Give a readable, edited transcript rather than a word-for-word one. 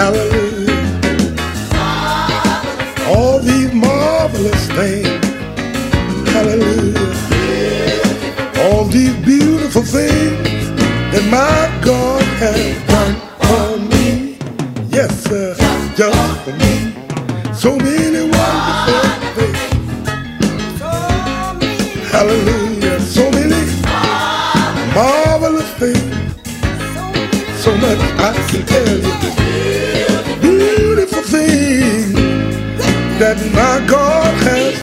Hallelujah. All these marvelous things. Hallelujah. All these beautiful things that my God has done for me. Yes, sir, just for me. So many wonderful things. Hallelujah. So many marvelous things. So much I can tell you.